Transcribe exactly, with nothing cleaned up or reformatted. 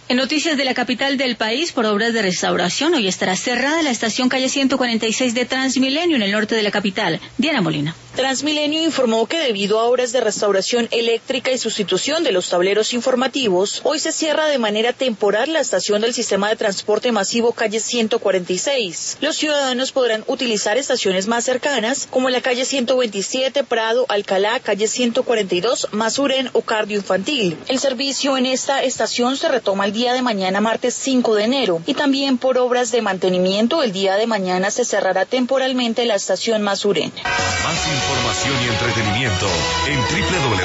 En noticias de la capital del país, por obras de restauración, hoy estará cerrada la estación calle ciento cuarenta y seis de Transmilenio en el norte de la capital. Diana Molina. Transmilenio informó que debido a obras de restauración eléctrica y sustitución de los tableros informativos, hoy se cierra de manera temporal la estación del sistema de transporte masivo calle ciento cuarenta y seis. Los ciudadanos podrán utilizar estaciones más cercanas, como la calle ciento veintisiete, Prado, Alcalá, calle ciento cuarenta y dos, Masuren o Cardio Infantil. El servicio en esta estación se retoma el día de mañana, martes cinco de enero, y también por obras de mantenimiento, el día de mañana se cerrará temporalmente la estación Masuren. Más información y entretenimiento en doble u doble u doble u punto